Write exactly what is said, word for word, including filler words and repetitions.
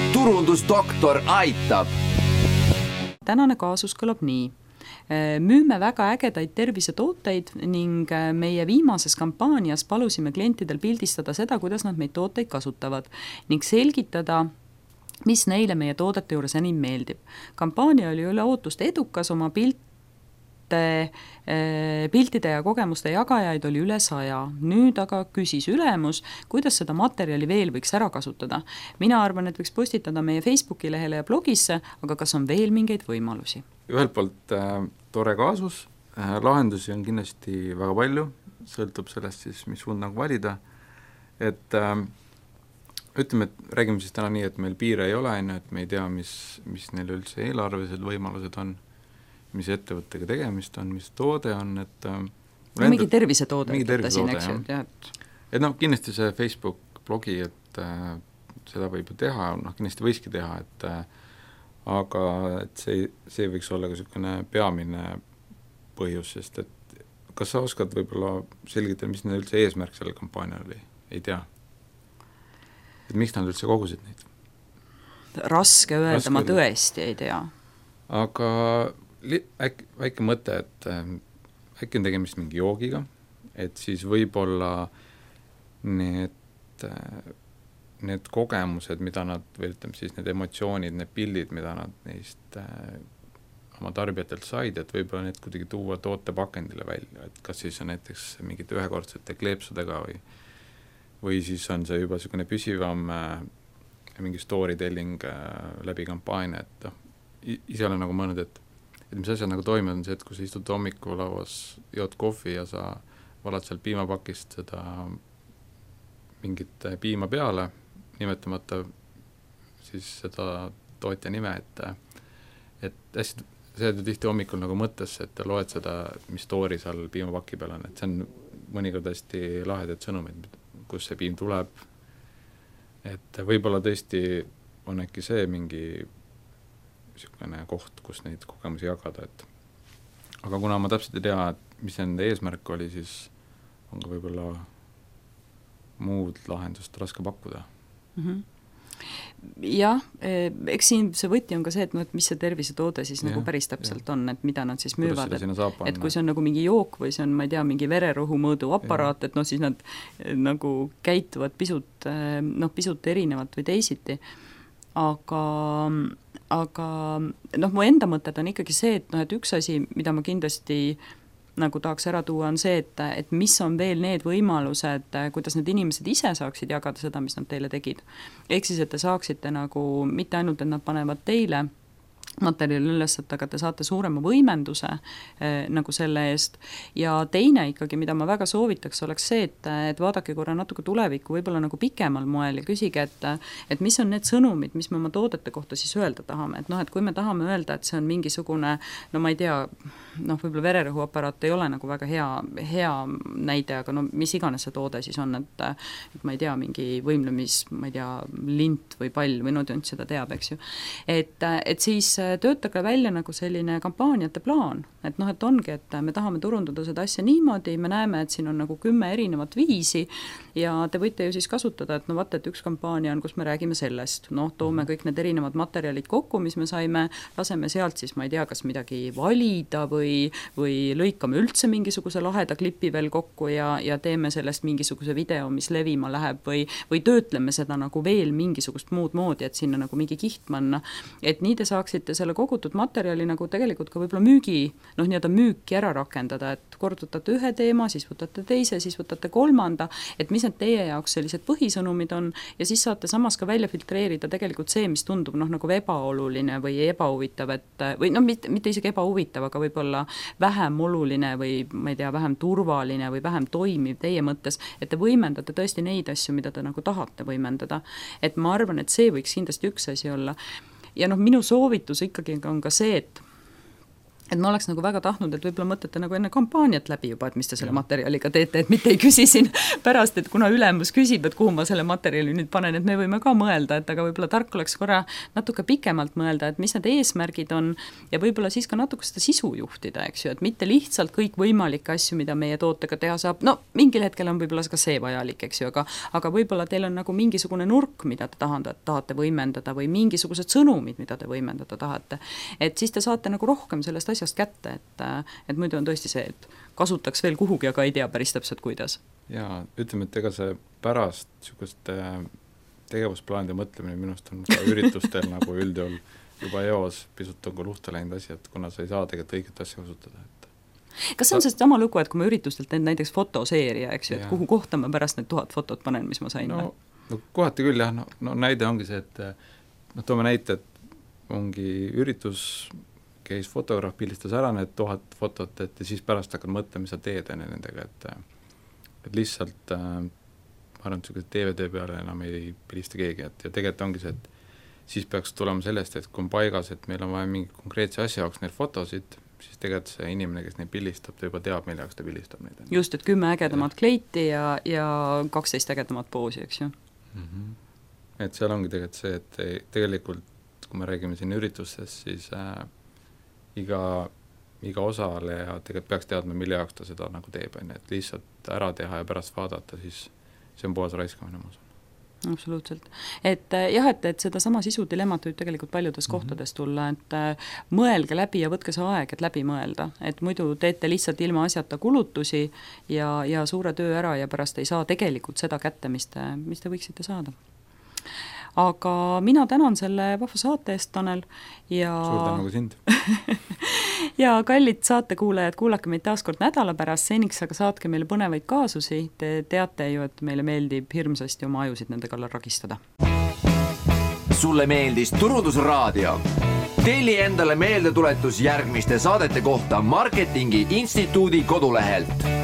turundusdoktor aitab. Tänane kaasus kõlab nii. Müüme väga ägedaid tervisetooteid ning meie viimases kampaanias palusime klientidel pildistada seda, kuidas nad meid tooteid kasutavad ning selgitada, mis neile meie toodete juures enim meeldib. Kampaania oli üle ootust edukas, oma pilt piltide ja kogemuste jagajaid oli üle saja. Nüüd aga küsis ülemus, kuidas seda materjali veel võiks ära kasutada. Mina arvan, et võiks postitada meie Facebooki lehele ja blogisse, aga kas on veel mingeid võimalusi? Ühelt poolt äh, tore kaasus, äh, lahendusi on kindlasti väga palju, sõltub sellest siis, mis suund nagu valida, et äh, ütleme, et räägime siis täna nii, et meil piire ei ole, et me ei tea, mis, mis neil üldse eelarvelised võimalused on, mis ettevõttega tegemist on, mis toode on, et no, mingi tervisetoode, mingi tervisetoode, siin, jah. Et noh, kindlasti see Facebook blogi, et äh, seda võib ju teha, noh, kindlasti võiski teha, et äh, aga et see, see võiks olla ka niisugune peamine põhjus, sest et kas sa oskad võib-olla selgitada, mis neil üldse eesmärk selle kampaania oli? Ei tea. Et miks nad üldse kogusid neid? Raske öelda, Raske ma tõesti ei tea. Aga äkki, väike mõte, et äh, äkki on tegemist mingi joogiga, et siis võib-olla need, äh, need kogemused, mida nad, või ütleme siis need emotsioonid, need pildid, mida nad neist äh, oma tarbijatelt said, et võib-olla need kuidagi tuua tootepakendile välja, et kas siis on näiteks mingite ühekordsete kleepsudega või, või siis on see juba niisugune püsivam äh, mingi storytelling äh, läbi kampaania, et noh, ise olen nagu mõelnud, et et mis asjad nagu toimunud on see, et kui sa istud hommikulauas, jood kohvi ja sa valad seal piimapakist seda mingit piima peale, nimetamata siis seda tootja nime, et et hästi, see on tihti hommikul nagu mõttesse, et loed seda, mis story seal piimapaki peal on, et see on mõnikord hästi lahedad sõnumid, kus see piim tuleb, et võib-olla tõesti on äkki see mingi niisugune koht, kus neid kogemusi jagada, et aga kuna ma täpselt ei tea, et mis nende eesmärk oli, siis on ka võib-olla muud lahendust raske pakkuda. Mm-hmm. Jah, eks siin see võti on ka see, et, no, et mis see tervisetoode siis ja, nagu päris täpselt ja. On, et mida nad siis müüvad, et, et kui see on nagu mingi jook või see on, ma ei tea, mingi vererohu mõõdu aparaat, et noh, siis nad nagu käituvad pisut, noh, pisut erinevalt või teisiti. Aga, aga noh, mu enda mõtted on ikkagi see, et, noh, et üks asi, mida ma kindlasti nagu tahaks ära tuua, on see, et, et mis on veel need võimalused, kuidas need inimesed ise saaksid jagada seda, mis nad teile tegid. Ehk siis, et te saaksite nagu, mitte ainult, et nad panevad teile materjali üles, et aga te saate suurema võimenduse eh, nagu selle eest. Ja teine ikkagi, mida ma väga soovitaks, oleks see, et, et vaadake korra natuke tulevikku, võib-olla nagu pikemal moel ja küsige, et, et mis on need sõnumid, mis me oma toodete kohta siis öelda tahame. Et noh, et kui me tahame öelda, et see on mingisugune, no ma ei tea, noh, võib-olla vererõhuaparaat ei ole nagu väga hea, hea näide, aga no mis iganes see toode siis on, et, et ma ei tea, mingi võimlemis, ma ei tea, lint või pall või no tünt seda teab, eks ju. Et, et siis töötage välja nagu selline kampaaniate plaan, et noh, et ongi, et me tahame turundada seda asja niimoodi, me näeme, et siin on nagu kümme erinevat viisi ja te võite ju siis kasutada, et no vaata, et üks kampaania on, kus me räägime sellest, noh, toome kõik need erinevad materjalid kokku, mis me saime, laseme sealt siis, ma ei tea, kas midagi valida või, või lõikame üldse mingisuguse laheda klipi veel kokku ja, ja teeme sellest mingisuguse video, mis levima läheb või, või töötleme seda nagu veel mingisugust muud moodi, et sinna nagu mingi kiht manna, et nii te saaksite selle kogutud materjali nagu tegelikult ka võib-olla müügi, noh, nii-öelda müüki ära rakendada, et kord võtate ühe teema, siis võtate teise, siis võtate kolmanda, et mis need teie jaoks sellised põhisõnumid on ja siis saate samas ka välja filtreerida tegelikult see, mis tundub noh, nagu ebaoluline või ebahuvitav, et või noh, mitte, mitte isegi ebahuvitav, aga võib-olla vähem oluline või ma ei tea, vähem turvaline või vähem toimiv teie mõttes, et te võimendate tõesti neid asju, mida te nagu tahate võimendada. Et ma arvan, et see võiks kindlasti üks asi olla. Ja noh, minu soovitus ikkagi on ka see, et et ma oleks nagu väga tahtnud, et võib-olla mõtlete nagu enne kampaaniat läbi juba, et mis te selle materjaliga teete, et mitte ei küsi siin pärast, et kuna ülemus küsib, et kuhu ma selle materjali nüüd panen, et me võime ka mõelda, et aga võib-olla tark oleks korra natuke pikemalt mõelda, et mis need eesmärgid on ja võib-olla siis ka natuke seda sisu juhtida, eks ju, et mitte lihtsalt kõik võimalikke asju, mida meie tootega teha saab, no mingil hetkel on võib-olla ka see vajalik, eks ju, aga, aga võib-olla teil on nagu mingisugune nurk, mida te tahate, tahate võimendada või mingisugused sõnumid, mida te võimendada tahate, et siis te saate nagu rohkem sellest asjast kätte, et, et muidu on tõesti see, et kasutaks veel kuhugi, aga ei tea päris täpselt, kuidas. Jaa, ütleme, et ega see pärast niisugust tegevusplaanide mõtlemine minust on ka üritustel nagu üldjuhul juba eos pisut on ka luhta läinud asi, et kuna sa ei saa tegelikult õiget asja kasutada. Et... kas see on see sama lugu, et kui ma üritustelt teen näiteks fotoseeria, eks ju, et kuhu kohta ma pärast need tuhat fotot panen, mis ma sain? No, no kohati küll jah, no, no näide ongi see, et noh, toome näite, et ongi üritus käis fotograaf, pildistas ära need tuhat fotot, et ja siis pärast hakkad mõtlema, mis sa teed enne nendega, et, et lihtsalt äh, ma arvan, et D V D peale enam ei pildista keegi, et ja tegelikult ongi see, et siis peaks tulema sellest, et kui on paigas, et meil on vaja mingi konkreetse asja jaoks neid fotosid, siis tegelikult see inimene, kes neid pildistab, ta juba teab, mille jaoks ta pildistab neid. Just, et kümme ägedamat ja. kleiti ja, ja kaksteist ägedamat poosi, eks ju. Mm-hmm. Et seal ongi tegelikult see, et tegelikult, kui me räägime siin üritustes, siis äh, iga, iga osaleja tegelikult peaks teadma, mille jaoks ta seda nagu teeb, et lihtsalt ära teha ja pärast vaadata, siis see on puhas raiskamine, ma usun. Absoluutselt. Et jah, et, et seda sama sisu dilemmat võib tegelikult paljudes mm-hmm. kohtades tulla, et äh, mõelge läbi ja võtke see aeg, et läbi mõelda, et muidu teete lihtsalt ilma asjata kulutusi ja, ja suure töö ära ja pärast ei saa tegelikult seda kätte, mis te, mis te võiksite saada. Aga mina tänan selle vahva saate eest, Tanel, ja suur tänu ka sind. ja kallid saatekuulajad, kuulake meid taas kord nädala pärast, seniks aga saatke meile põnevaid kaasusi, te teate ju, et meile meeldib hirmsasti oma ajusid nende kallal ragistada. Sulle meeldis Turundusraadio? Telli endale meeldetuletus järgmiste saadete kohta Marketingi Instituudi kodulehelt.